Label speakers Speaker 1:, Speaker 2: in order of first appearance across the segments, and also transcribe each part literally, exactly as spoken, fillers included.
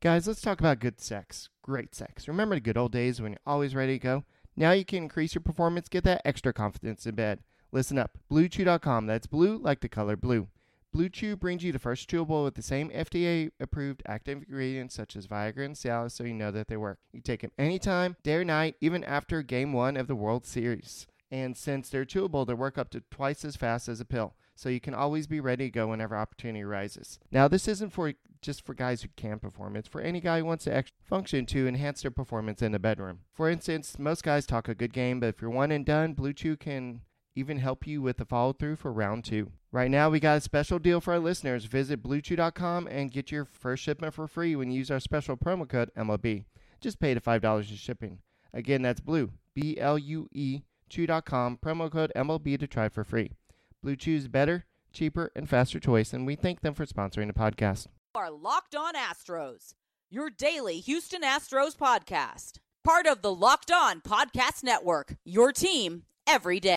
Speaker 1: Guys, let's talk about good sex. Great sex. Remember the good old days when you're always ready to go? Now you can increase your performance, get that extra confidence in bed. Listen up. Blue Chew dot com. That's blue like the color blue. Blue Chew brings you the first chewable with the same F D A-approved active ingredients such as Viagra and Cialis, so you know that they work. You take them anytime, day or night, even after Game one of the World Series. And since they're chewable, they work up to twice as fast as a pill, so you can always be ready to go whenever opportunity arises. Now, this isn't for just for guys who can perform. It's for any guy who wants to extra function to enhance their performance in the bedroom. For instance, most guys talk a good game, but if you're one and done, Blue Chew can even help you with the follow-through for round two. Right now, we got a special deal for our listeners. Visit Blue Chew dot com and get your first shipment for free when you use our special promo code M L B. Just pay the five dollars in shipping. Again, that's Blue, B L U E, Chew dot com, promo code M L B to try for free. Blue Chew's better, cheaper, and faster choice, and we thank them for sponsoring the podcast.
Speaker 2: Are Locked On Astros, your daily Houston Astros podcast. Part of the Locked On Podcast Network, your team every day.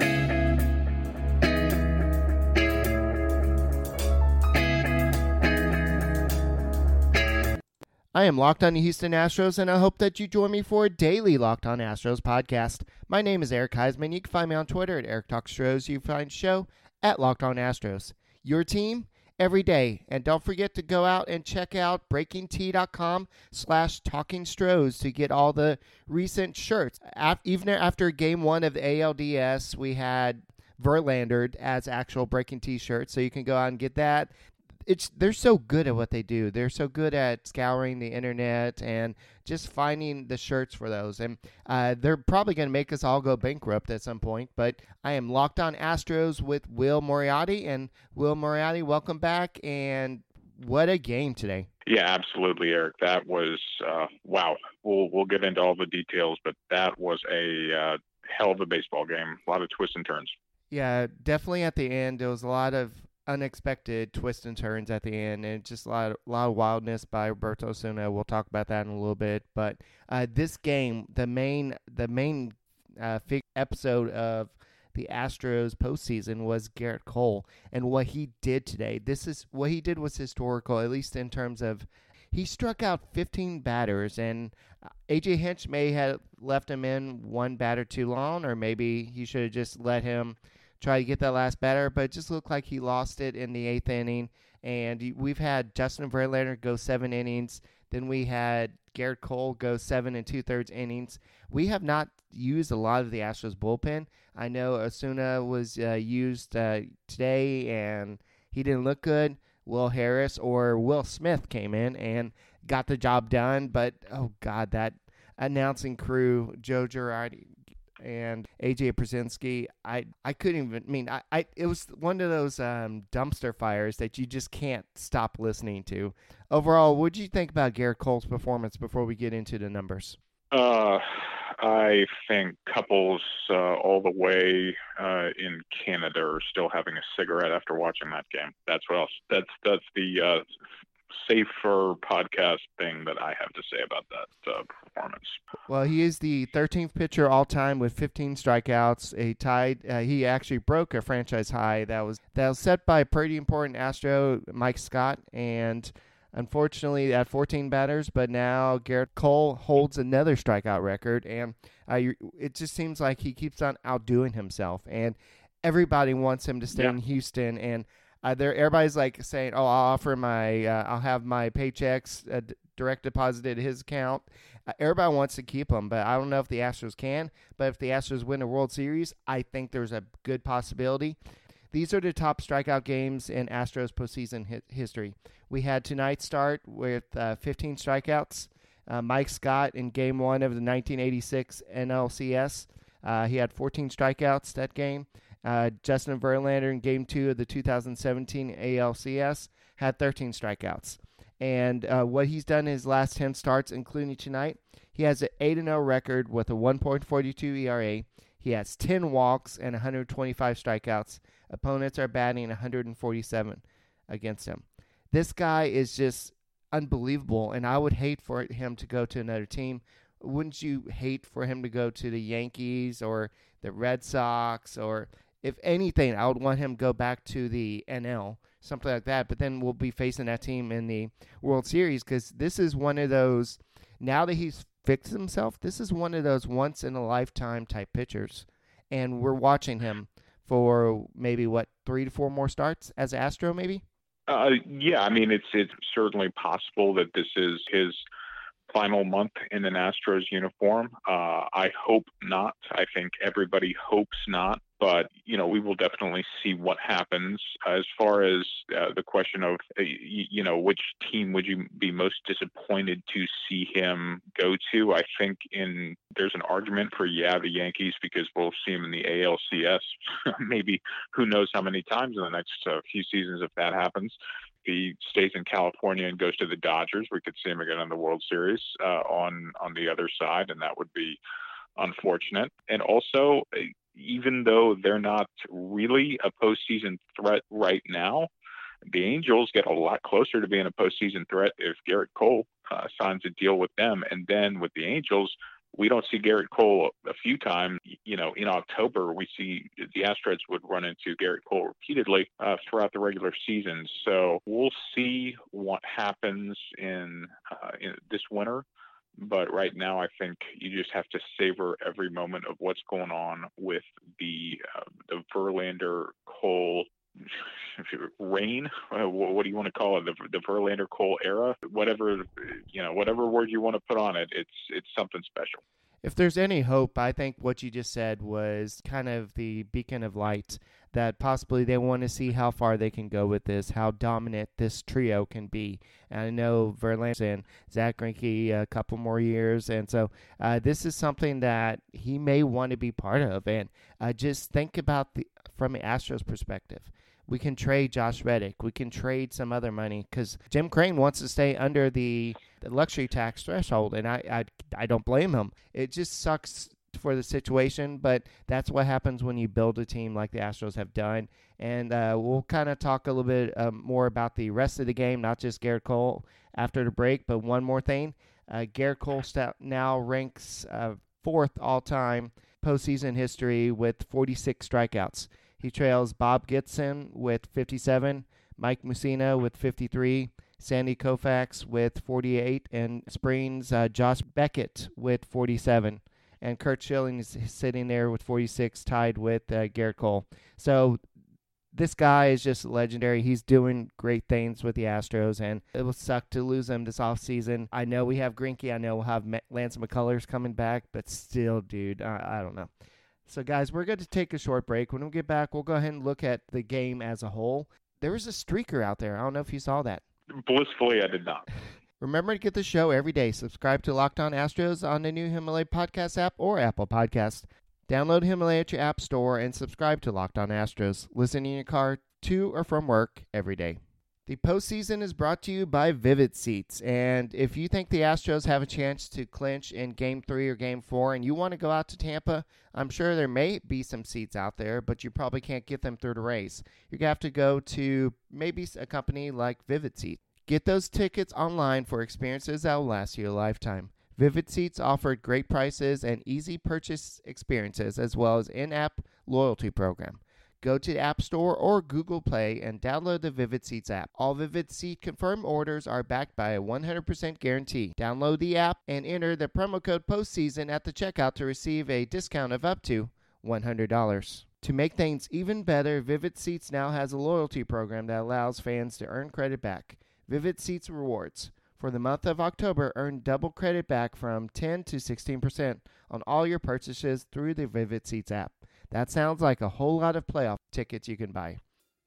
Speaker 1: I am Locked On Houston Astros, and I hope that you join me for a daily Locked On Astros podcast. My name is Eric Heisman. You can find me on Twitter at Eric Talks Stros. You can find the show at Locked On Astros. Your team every day. And don't forget to go out and check out breaking tea dot com slash talking stros to get all the recent shirts. Even after game one of the A L D S, we had Verlander as actual Breaking Tea shirts, so you can go out and get that. It's they're so good at what they do. They're so good at scouring the internet and just finding the shirts for those. And uh, they're probably going to make us all go bankrupt at some point. But I am Locked On Astros with Will Moriarty. And Will Moriarty, welcome back. And what a game today.
Speaker 3: Yeah, absolutely, Eric. That was, uh, wow. We'll we'll get into all the details, but that was a uh, hell of a baseball game. A lot of twists and turns.
Speaker 1: Yeah, definitely at the end, there was a lot of unexpected twists and turns at the end, and just a lot of, a lot of wildness by Roberto Osuna. We'll talk about that in a little bit. But uh, this game, the main the main uh, fig- episode of the Astros postseason was Gerrit Cole and what he did today. This is what he did was historical, at least in terms of he struck out fifteen batters, and A J Hinch may have left him in one batter too long, or maybe he should have just let him try to get that last batter, but it just looked like he lost it in the eighth inning. And we've had Justin Verlander go seven innings. Then we had Gerrit Cole go seven and two-thirds innings. We have not used a lot of the Astros bullpen. I know Osuna was uh, used uh, today, and he didn't look good. Will Harris or Will Smith came in and got the job done. But, oh, God, that announcing crew, Joe Girardi and A J Pierzynski, I, I couldn't even, I mean, I, I it was one of those um, dumpster fires that you just can't stop listening to. Overall, what did you think about Gerrit Cole's performance before we get into the numbers?
Speaker 3: Uh, I think couples uh, all the way uh, in Canada are still having a cigarette after watching that game. That's what else. That's that's the uh, safer podcast thing that I have to say about that uh, performance.
Speaker 1: Well, he is the thirteenth pitcher all time with fifteen strikeouts. He tied. Uh, he actually broke a franchise high that was that was set by a pretty important Astro, Mike Scott, and unfortunately at fourteen batters. But now Gerrit Cole holds another strikeout record, and uh, it just seems like he keeps on outdoing himself, and everybody wants him to stay yeah. in Houston. And Uh, there, everybody's like saying, "Oh, I'll offer my, uh, I'll have my paychecks uh, d- direct deposited to his account." Uh, everybody wants to keep him, but I don't know if the Astros can. But if the Astros win a World Series, I think there's a good possibility. These are the top strikeout games in Astros postseason hi- history. We had tonight's start with uh, fifteen strikeouts. Uh, Mike Scott in Game One of the nineteen eighty-six N L C S, uh, he had fourteen strikeouts that game. Uh, Justin Verlander in Game two of the two thousand seventeen A L C S had thirteen strikeouts. And uh, what he's done in his last ten starts, including tonight, he has an eight and oh record with a one point four two E R A. He has ten walks and one hundred twenty-five strikeouts. Opponents are batting one hundred forty-seven against him. This guy is just unbelievable, and I would hate for him to go to another team. Wouldn't you hate for him to go to the Yankees or the Red Sox? Or if anything, I would want him to go back to the N L, something like that. But then we'll be facing that team in the World Series because this is one of those, now that he's fixed himself, this is one of those once-in-a-lifetime type pitchers. And we're watching him for maybe, what, three to four more starts as Astro maybe?
Speaker 3: Uh, yeah, I mean, it's it's certainly possible that this is his final month in an Astros uniform. Uh, I hope not. I think everybody hopes not. But, you know, we will definitely see what happens. As far as uh, the question of, uh, you, you know, which team would you be most disappointed to see him go to? I think in there's an argument for, yeah, the Yankees, because we'll see him in the A L C S maybe who knows how many times in the next uh, few seasons if that happens. If he stays in California and goes to the Dodgers, we could see him again in the World Series uh, on, on the other side, and that would be unfortunate. And also, even though they're not really a postseason threat right now, the Angels get a lot closer to being a postseason threat if Garrett Cole uh, signs a deal with them. And then with the Angels, we don't see Garrett Cole a few times. You know, in October, we see the Astros would run into Garrett Cole repeatedly uh, throughout the regular season. So we'll see what happens in, uh, in this winter. But right now, I think you just have to savor every moment of what's going on with the uh, the Verlander Cole reign. Uh, what do you want to call it? The, the Verlander Cole era, whatever you know, whatever word you want to put on it. It's it's something special.
Speaker 1: If there's any hope, I think what you just said was kind of the beacon of light that possibly they want to see how far they can go with this, how dominant this trio can be. And I know Verlander and Zach Greinke a couple more years, and so uh, this is something that he may want to be part of. And uh, just think about the from the Astros perspective. We can trade Josh Reddick. We can trade some other money because Jim Crane wants to stay under the, the luxury tax threshold, and I, I I don't blame him. It just sucks for the situation, but that's what happens when you build a team like the Astros have done. And uh, we'll kind of talk a little bit um, more about the rest of the game, not just Garrett Cole after the break, but one more thing. Uh, Garrett Cole st- now ranks uh, fourth all-time postseason history with forty-six strikeouts. He trails Bob Gibson with fifty-seven, Mike Mussina with fifty-three, Sandy Koufax with forty-eight, and Springs uh, Josh Beckett with forty-seven. And Curt Schilling is sitting there with forty-six, tied with uh, Garrett Cole. So this guy is just legendary. He's doing great things with the Astros, and it will suck to lose him this offseason. I know we have Greinke. I know we'll have Lance McCullers coming back, but still, dude, I, I don't know. So, guys, we're going to take a short break. When we get back, we'll go ahead and look at the game as a whole. There was a streaker out there. I don't know if you saw that.
Speaker 3: Blissfully, I did not.
Speaker 1: Remember to get the show every day. Subscribe to Locked On Astros on the new Himalaya Podcast app or Apple Podcast. Download Himalaya at your app store and subscribe to Locked On Astros. Listen in your car to or from work every day. The postseason is brought to you by Vivid Seats, and if you think the Astros have a chance to clinch in Game three or Game four and you want to go out to Tampa, I'm sure there may be some seats out there, but you probably can't get them through the race. You're going to have to go to maybe a company like Vivid Seats. Get those tickets online for experiences that will last you a lifetime. Vivid Seats offered great prices and easy purchase experiences, as well as in-app loyalty program. Go to the App Store or Google Play and download the Vivid Seats app. All Vivid Seat confirmed orders are backed by a one hundred percent guarantee. Download the app and enter the promo code postseason at the checkout to receive a discount of up to one hundred dollars. To make things even better, Vivid Seats now has a loyalty program that allows fans to earn credit back. Vivid Seats Rewards. For the month of October, earn double credit back from ten to sixteen percent on all your purchases through the Vivid Seats app. That sounds like a whole lot of playoff tickets you can buy.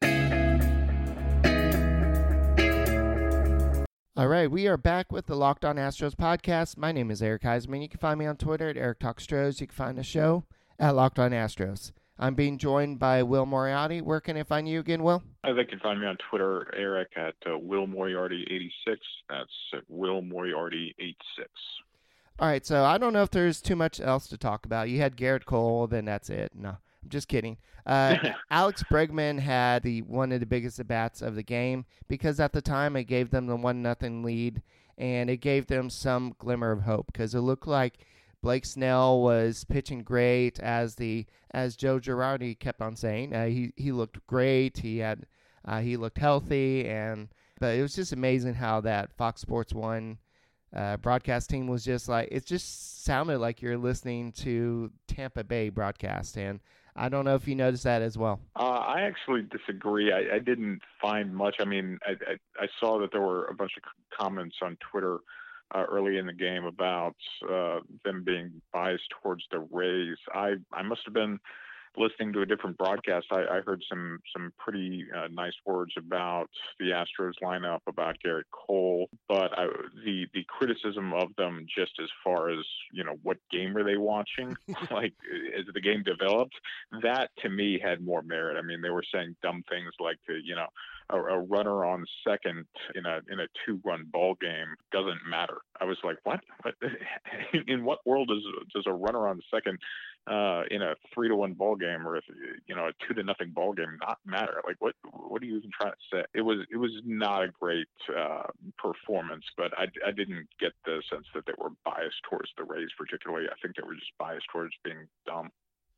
Speaker 1: All right, we are back with the Locked On Astros podcast. My name is Eric Heisman. You can find me on Twitter at Eric Talk Stros. You can find the show at Locked On Astros. I'm being joined by Will Moriarty. Where can I find you again, Will?
Speaker 3: I think you can find me on Twitter, Eric, at uh, Will Moriarty eighty-six. That's at Will Moriarty eighty-six.
Speaker 1: All right, so I don't know if there's too much else to talk about. You had Garrett Cole, then that's it. No, I'm just kidding. Uh, Alex Bregman had the one of the biggest at-bats of the game because at the time it gave them the one nothing lead, and it gave them some glimmer of hope because it looked like Blake Snell was pitching great, as the as Joe Girardi kept on saying. Uh, he he looked great. He had uh, he looked healthy, and but it was just amazing how that Fox Sports One uh, broadcast team was just like, it just sounded like you're listening to Tampa Bay broadcast, and I don't know if you noticed that as well.
Speaker 3: Uh, I actually disagree. I, I didn't find much. I mean, I, I, I saw that there were a bunch of comments on Twitter uh, early in the game about uh, them being biased towards the Rays. I, I must have been listening to a different broadcast. I, I heard some some pretty uh, nice words about the Astros lineup, about Garrett Cole, but I, the the criticism of them, just as far as, you know, what game are they watching, like as the game developed, that to me had more merit. I mean, they were saying dumb things like, the, you know, a, a runner on second in a in a two run ball game doesn't matter. I was like, what? what? In what world does does a runner on second uh, in a three to one ball game, or if, you know, a two to nothing ball game not matter? Like, what what are you even trying to say? It was it was not a great uh, performance, but I, I didn't get the sense that they were biased towards the Rays particularly. I think they were just biased towards being dumb.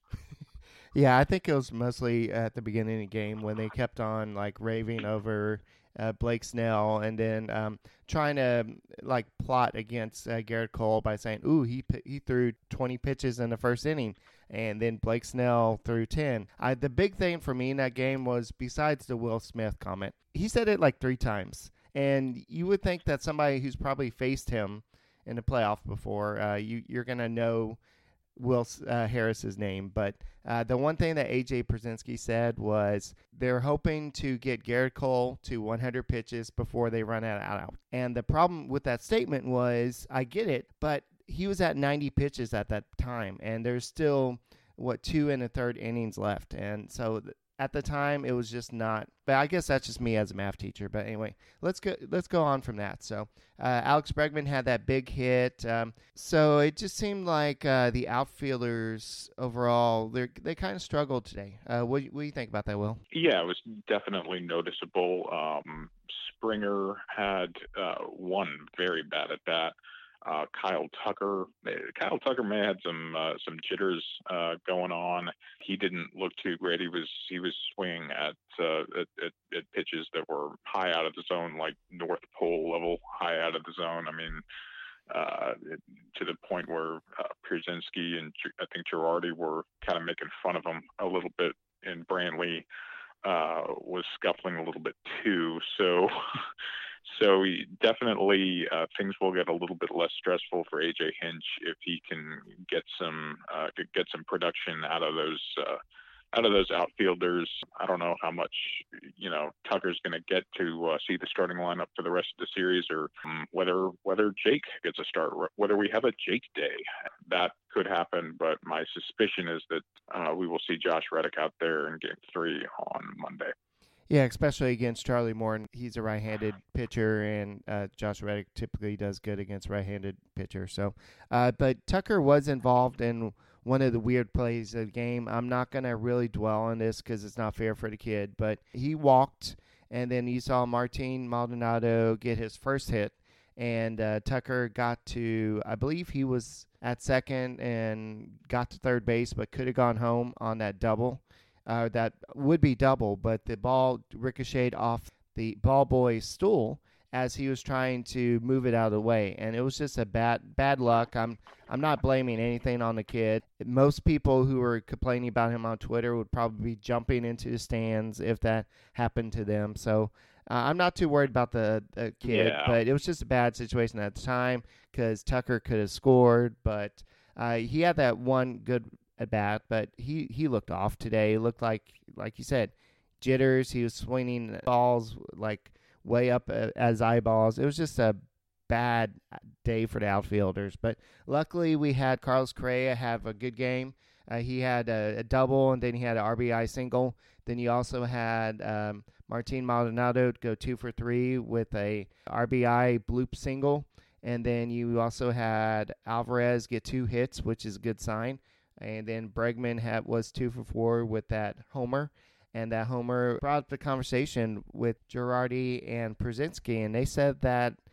Speaker 1: Yeah, I think it was mostly at the beginning of the game when they kept on like raving over uh, Blake Snell, and then um, trying to like plot against uh, Garrett Cole by saying, "Ooh, he he threw twenty pitches in the first inning," and then Blake Snell threw ten. I, the big thing for me in that game was, besides the Will Smith comment, he said it like three times, and you would think that somebody who's probably faced him in the playoff before, uh, you you're gonna know Will uh, Harris's name, but uh, the one thing that A J Pierzynski said was they're hoping to get Garrett Cole to one hundred pitches before they run out out. And the problem with that statement was, I get it, but he was at ninety pitches at that time, and there's still what two and a third innings left, and so th- at the time it was just not. But I guess that's just me as a math teacher. But anyway, let's go. Let's go on from that. So uh, Alex Bregman had that big hit. Um, so it just seemed like uh, the outfielders overall, they they kind of struggled today. Uh, what, what do you think about that, Will?
Speaker 3: Yeah, it was definitely noticeable. Um, Springer had uh, one very bad at bat. Uh, Kyle Tucker, Kyle Tucker may have had some uh, some jitters uh, going on. He didn't look too great. He was he was swinging at, uh, at, at at pitches that were high out of the zone, like North Pole level high out of the zone. I mean, uh, it, to the point where uh, Pierzynski and I think Girardi were kind of making fun of him a little bit, and Brantley uh, was scuffling a little bit too. So. So he definitely uh, things will get a little bit less stressful for A J Hinch if he can get some uh, get some production out of those uh, out of those outfielders. I don't know how much you know Tucker's going to get to uh, see the starting lineup for the rest of the series, or um, whether whether Jake gets a start, whether we have a Jake day. That could happen, but my suspicion is that uh, we will see Josh Reddick out there in Game Three on Monday.
Speaker 1: Yeah, especially against Charlie Morton. He's a right-handed pitcher, and uh, Josh Reddick typically does good against right-handed pitchers. So, uh, but Tucker was involved in one of the weird plays of the game. I'm not going to really dwell on this because it's not fair for the kid, but he walked, and then you saw Martin Maldonado get his first hit, and uh, Tucker got to, I believe he was at second and got to third base, but could have gone home on that double. Uh, that would be double, but the ball ricocheted off the ball boy's stool as he was trying to move it out of the way, and it was just a bad bad luck. I'm I'm not blaming anything on the kid. Most people who were complaining about him on Twitter would probably be jumping into the stands if that happened to them. So uh, I'm not too worried about the, the kid,
Speaker 3: yeah.
Speaker 1: but it was just a bad situation at the time because Tucker could have scored, but uh, he had that one good at bat, but he, he looked off today. It looked like, like you said, jitters. He was swinging balls like way up as eyeballs. It was just a bad day for the outfielders. But luckily, we had Carlos Correa have a good game. Uh, he had a, a double, and then he had an R B I single. Then you also had um, Martin Maldonado go two for three with a R B I bloop single. And then you also had Alvarez get two hits, which is a good sign. And then Bregman had, was two for four with that homer. And that homer brought up the conversation with Girardi and Pierzynski. And they said that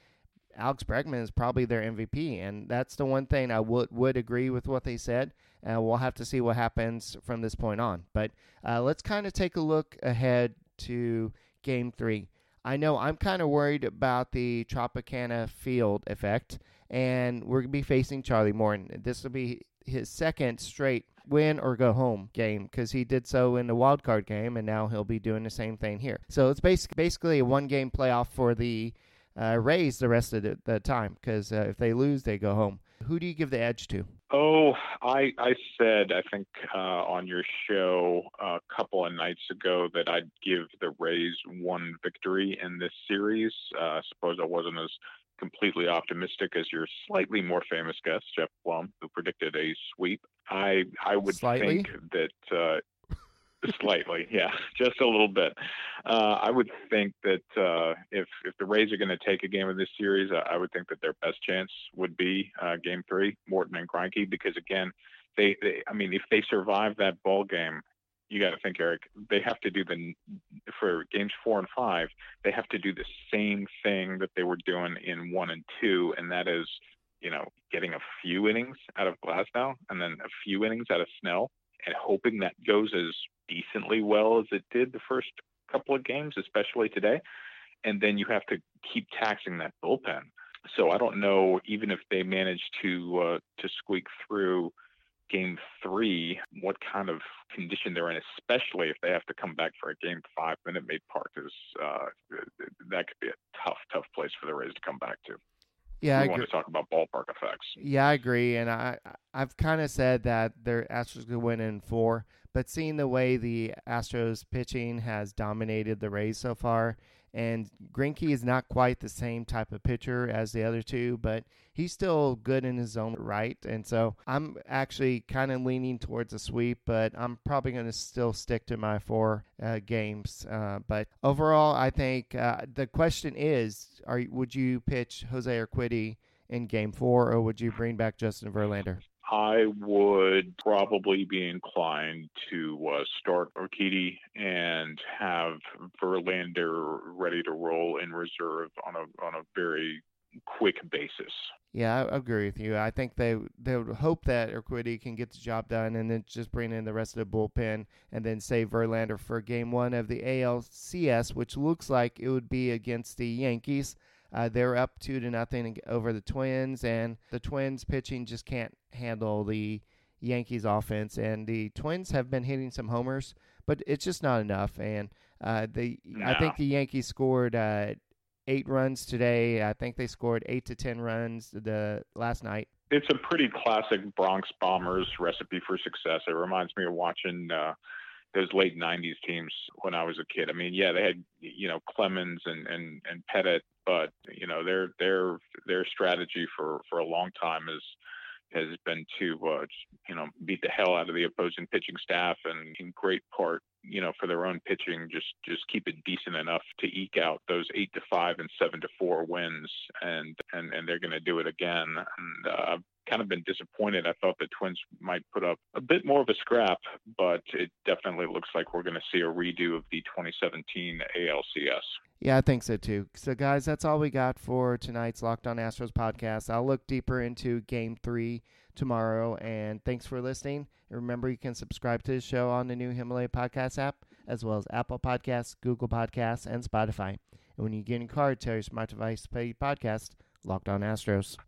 Speaker 1: Alex Bregman is probably their M V P, and that's the one thing I would would agree with what they said. Uh, we'll have to see what happens from this point on. But uh, let's kind of take a look ahead to Game three. I know I'm kind of worried about the Tropicana field effect, and we're going to be facing Charlie Morton. This will be his second straight win or go home game because he did so in the wild card game, and now he'll be doing the same thing here. So it's basic, basically a one-game playoff for the uh, Rays the rest of the, the time because uh, if they lose, they go home. Who do you give the edge to?
Speaker 3: Oh, I I said, I think uh, on your show a couple of nights ago that I'd give the Rays one victory in this series. Uh, I suppose I wasn't as completely optimistic as your slightly more famous guest, Jeff Blum, who predicted a sweep. I I would
Speaker 1: Slightly?
Speaker 3: think that uh, slightly, yeah, just a little bit. Uh, I would think that uh, if if the Rays are going to take a game of this series, I, I would think that their best chance would be uh, Game Three, Morton and Greinke, because again, they, they I mean, if they survive that ball game, you got to think, Eric, they have to do the for games four and five, they have to do the same thing that they were doing in one and two, and that is, you know, getting a few innings out of Glasnow and then a few innings out of Snell, and hoping that goes as decently well as it did the first couple of games, especially today. And then you have to keep taxing that bullpen. So I don't know, even if they manage to uh, to squeak through game three, what kind of condition they're in, especially if they have to come back for a game five. Minute Maid Park is uh, that could be a tough, tough place for the Rays to come back to.
Speaker 1: Yeah,
Speaker 3: we
Speaker 1: I
Speaker 3: want
Speaker 1: agree.
Speaker 3: to talk about ballpark effects.
Speaker 1: Yeah, I agree, and I I've kind of said that their Astros could win in four, but seeing the way the Astros pitching has dominated the Rays so far, and Greinke is not quite the same type of pitcher as the other two, but he's still good in his own right, and so I'm actually kind of leaning towards a sweep, but I'm probably going to still stick to my four uh, games. Uh, but overall, I think uh, the question is, are would you pitch Jose Urquidy in game four, or would you bring back Justin Verlander?
Speaker 3: I would probably be inclined to uh, start Urquidy and have Verlander ready to roll in reserve on a on a very quick basis.
Speaker 1: Yeah, I agree with you. I think they they would hope that Urquidy can get the job done and then just bring in the rest of the bullpen and then save Verlander for game one of the A L C S, which looks like it would be against the Yankees. Uh, they're up two to nothing over the Twins, and the Twins pitching just can't handle the Yankees offense. And the Twins have been hitting some homers, but it's just not enough. And uh, the
Speaker 3: No.
Speaker 1: I think the Yankees scored uh, eight runs today. I think they scored eight to ten runs the last night.
Speaker 3: It's a pretty classic Bronx Bombers recipe for success. It reminds me of watching uh, those late nineties teams when I was a kid. I mean, yeah, they had, you know, Clemens and, and, and Pettit, but, you know, their their their strategy for, for a long time is has been to, uh, you know, beat the hell out of the opposing pitching staff, and in great part, you know, for their own pitching, just just keep it decent enough to eke out those eight to five and seven to four wins, and and and they're going to do it again. And uh, I've kind of been disappointed. I thought the Twins might put up a bit more of a scrap, but it definitely looks like we're going to see a redo of the twenty seventeen A L C S.
Speaker 1: Yeah, I think so too. So, guys, that's all we got for tonight's Locked On Astros podcast. I'll look deeper into Game three tomorrow, and thanks for listening. And remember, you can subscribe to the show on the new Himalaya Podcast app, as well as Apple Podcasts, Google Podcasts, and Spotify. And when you get in your car, tell your smart device to play podcast Locked On Astros.